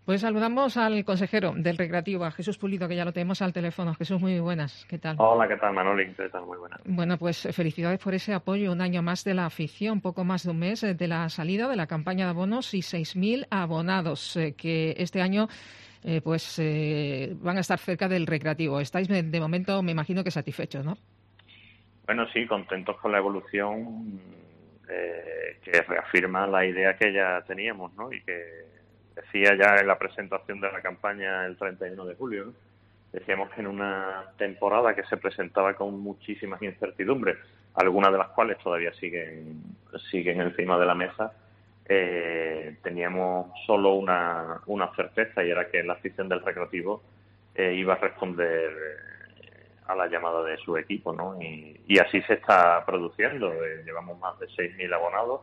Pues saludamos al consejero del Recreativo, a Jesús Pulido, que ya lo tenemos al teléfono. Jesús, muy buenas. ¿Qué tal? Hola, ¿qué tal, Manoli? ¿Qué tal? Muy buenas. Bueno, pues felicidades por ese apoyo, un año más de la afición, poco más de un mes de la salida de la campaña de abonos y 6.000 abonados que este año van a estar cerca del Recreativo. Estáis de momento, me imagino que satisfechos, ¿no? Bueno, sí, contentos con la evolución que reafirma la idea que ya teníamos, ¿no? Y que decía ya en la presentación de la campaña el 31 de julio, ¿no? Decíamos que en una temporada que se presentaba con muchísimas incertidumbres, algunas de las cuales todavía siguen encima de la mesa, teníamos solo una certeza, y era que la afición del Recreativo iba a responder a la llamada de su equipo, ¿no? Y así se está produciendo. Llevamos más de 6.000 abonados.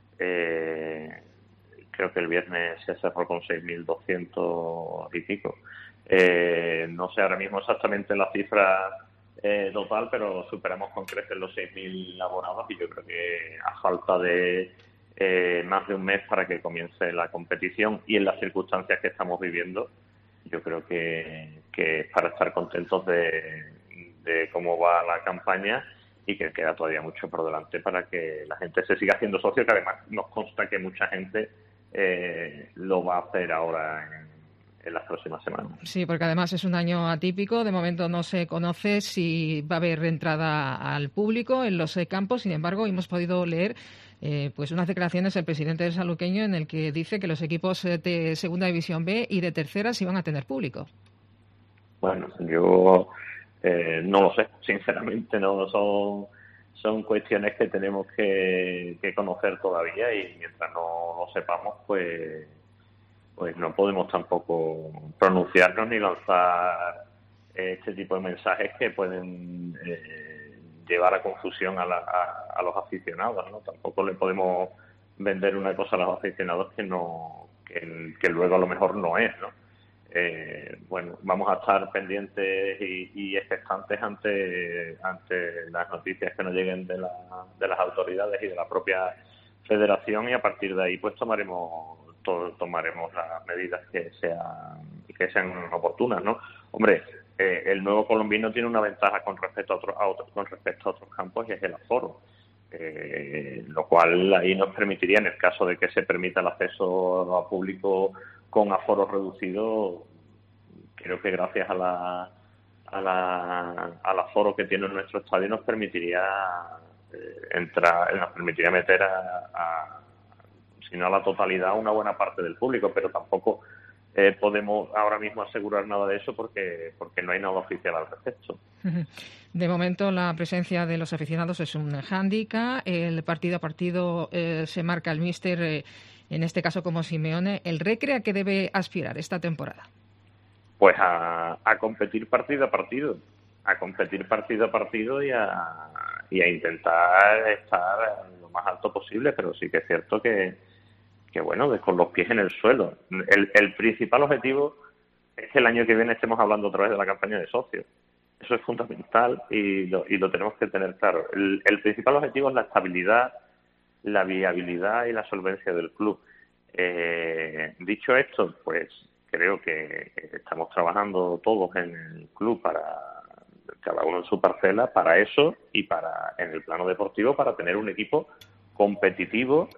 Creo que el viernes se cerró con 6.200 y pico. No sé ahora mismo exactamente la cifra total, pero superamos con creces los 6.000 abonados, y yo creo que a falta de más de un mes para que comience la competición y en las circunstancias que estamos viviendo, yo creo que es para estar contentos de cómo va la campaña, y que queda todavía mucho por delante para que la gente se siga haciendo socio, que además nos consta que mucha gente lo va a hacer ahora en las próximas semanas. Sí, porque además es un año atípico. De momento no se conoce si va a haber entrada al público en los campos. Sin embargo, hemos podido leer pues unas declaraciones del presidente del Sanluqueño en el que dice que los equipos de Segunda División B y de Tercera sí van a tener público. Bueno, yo no lo sé, sinceramente. No son cuestiones que tenemos que conocer todavía, y mientras no lo sepamos, pues no podemos tampoco pronunciarnos ni lanzar este tipo de mensajes que pueden llevar a confusión a los aficionados, ¿no? Tampoco le podemos vender una cosa a los aficionados que luego a lo mejor no es, ¿no? Bueno, vamos a estar pendientes y expectantes ante las noticias que nos lleguen de las autoridades y de la propia federación, y a partir de ahí pues tomaremos las medidas que sean oportunas, ¿no? Hombre, el nuevo colombino tiene una ventaja con respecto a otros campos, y es el aforo, lo cual ahí nos permitiría, en el caso de que se permita el acceso a público con aforo reducido, creo que gracias al aforo que tiene nuestro estadio nos permitiría meter si no a la totalidad, una buena parte del público, pero tampoco podemos ahora mismo asegurar nada de eso porque no hay nada oficial al respecto. De momento la presencia de los aficionados es un hándicap. El partido a partido se marca el míster, en este caso como Simeone. ¿El Recre a qué debe aspirar esta temporada? Pues a competir partido a partido, y a intentar estar lo más alto posible, pero sí que es cierto que bueno, con los pies en el suelo. El principal objetivo es que el año que viene estemos hablando otra vez de la campaña de socios. Eso es fundamental y lo tenemos que tener claro. El principal objetivo es la estabilidad, la viabilidad y la solvencia del club. Dicho esto, pues creo que estamos trabajando todos en el club, para cada uno en su parcela, para eso, y para en el plano deportivo, para tener un equipo competitivo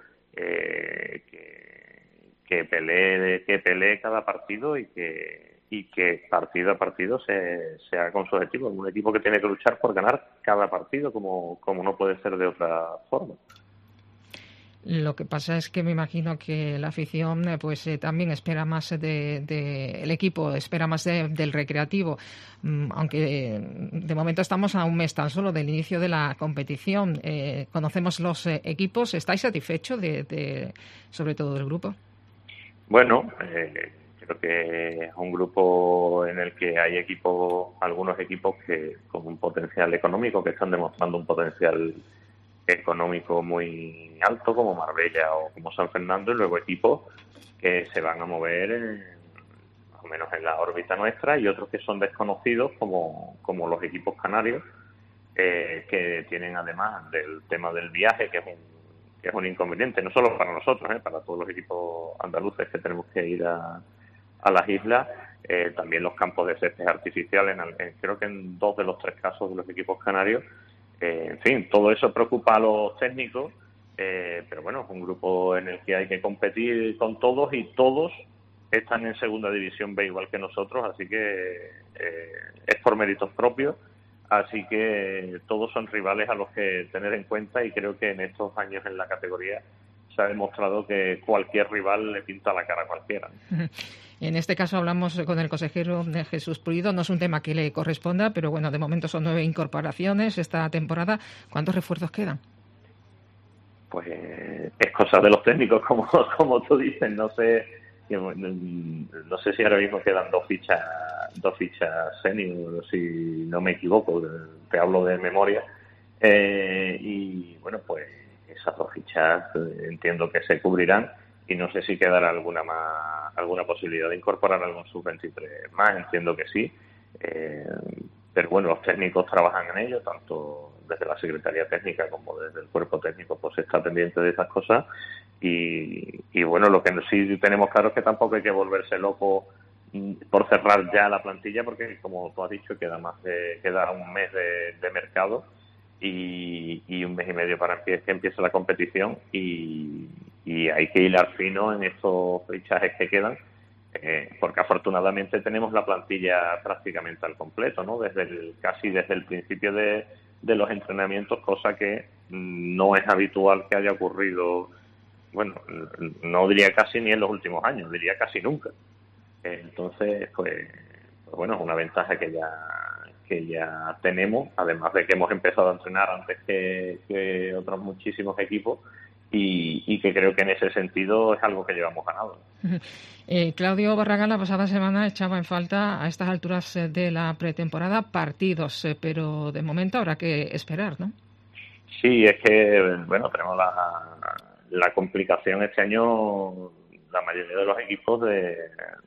que pelee cada partido, y que partido a partido se haga con su objetivo. Un equipo que tiene que luchar por ganar cada partido, como no puede ser de otra forma. Lo que pasa es que me imagino que la afición también espera más el equipo, espera más del Recreativo, aunque de momento estamos a un mes tan solo del inicio de la competición. Conocemos los equipos. ¿Estáis satisfechos sobre todo del grupo? Bueno, creo que es un grupo en el que hay algunos equipos que con un potencial económico, que están demostrando un potencial económico muy alto, como Marbella o como San Fernando, y luego equipos que se van a mover más o menos en la órbita nuestra, y otros que son desconocidos, como los equipos canarios, que tienen, además del tema del viaje, que es un inconveniente, no solo para nosotros, para todos los equipos andaluces que tenemos que ir a a las islas. También los campos de césped artificiales, creo que en 2 de los 3 casos de los equipos canarios. En fin, todo eso preocupa a los técnicos, pero bueno, es un grupo en el que hay que competir con todos y todos están en segunda división B igual que nosotros, así que es por méritos propios, así que todos son rivales a los que tener en cuenta, y creo que en estos años en la categoría se ha demostrado que cualquier rival le pinta la cara a cualquiera. En este caso hablamos con el consejero Jesús Pulido. No es un tema que le corresponda, pero bueno, de momento son 9 incorporaciones esta temporada. ¿Cuántos refuerzos quedan? Pues es cosa de los técnicos, como tú dices. No sé si ahora mismo quedan 2 fichas senior, si no me equivoco, te hablo de memoria. Y bueno, pues esas 2 fichas entiendo que se cubrirán, y no sé si quedará alguna posibilidad de incorporar algún sub-23 más, entiendo que sí. Pero bueno, los técnicos trabajan en ello, tanto desde la Secretaría Técnica como desde el cuerpo técnico, pues está pendiente de esas cosas. Y bueno, lo que sí tenemos claro es que tampoco hay que volverse loco por cerrar ya la plantilla, porque como tú has dicho, queda un mes de mercado y un mes y medio para que empiece la competición, y hay que hilar fino en estos fichajes que quedan, porque afortunadamente tenemos la plantilla prácticamente al completo, ¿no? Casi desde el principio de los entrenamientos, cosa que no es habitual que haya ocurrido, bueno, no diría casi ni en los últimos años, diría casi nunca. Entonces, pues bueno, es una ventaja que ya tenemos, además de que hemos empezado a entrenar antes que otros muchísimos equipos, y que creo que en ese sentido es algo que llevamos ganado. Claudio Barragán la pasada semana echaba en falta a estas alturas de la pretemporada partidos, pero de momento habrá que esperar, ¿no? Sí, es que bueno, tenemos la complicación este año, la mayoría de los equipos de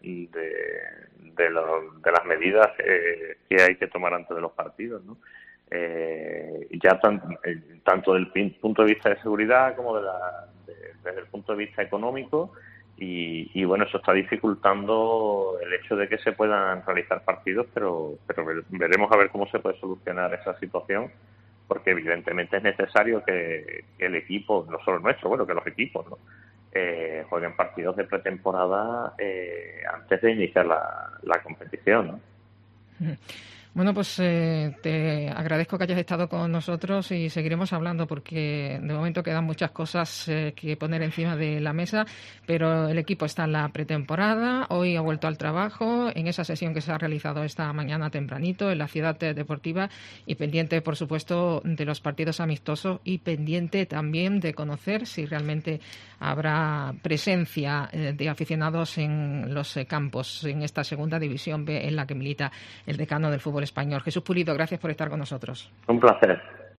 las medidas que hay que tomar antes de los partidos, ¿no? Ya tanto del punto de vista de seguridad como desde el punto de vista económico, y bueno, eso está dificultando el hecho de que se puedan realizar partidos, pero veremos a ver cómo se puede solucionar esa situación, porque evidentemente es necesario que el equipo, no solo el nuestro, bueno, que los equipos, ¿no?, jueguen partidos de pretemporada antes de iniciar la competición, ¿no? Bueno, pues te agradezco que hayas estado con nosotros, y seguiremos hablando, porque de momento quedan muchas cosas que poner encima de la mesa, pero el equipo está en la pretemporada, hoy ha vuelto al trabajo en esa sesión que se ha realizado esta mañana tempranito en la ciudad deportiva, y pendiente, por supuesto, de los partidos amistosos, y pendiente también de conocer si realmente habrá presencia de aficionados en los campos en esta segunda división B en la que milita el decano del fútbol español. Jesús Pulido, gracias por estar con nosotros. Un placer.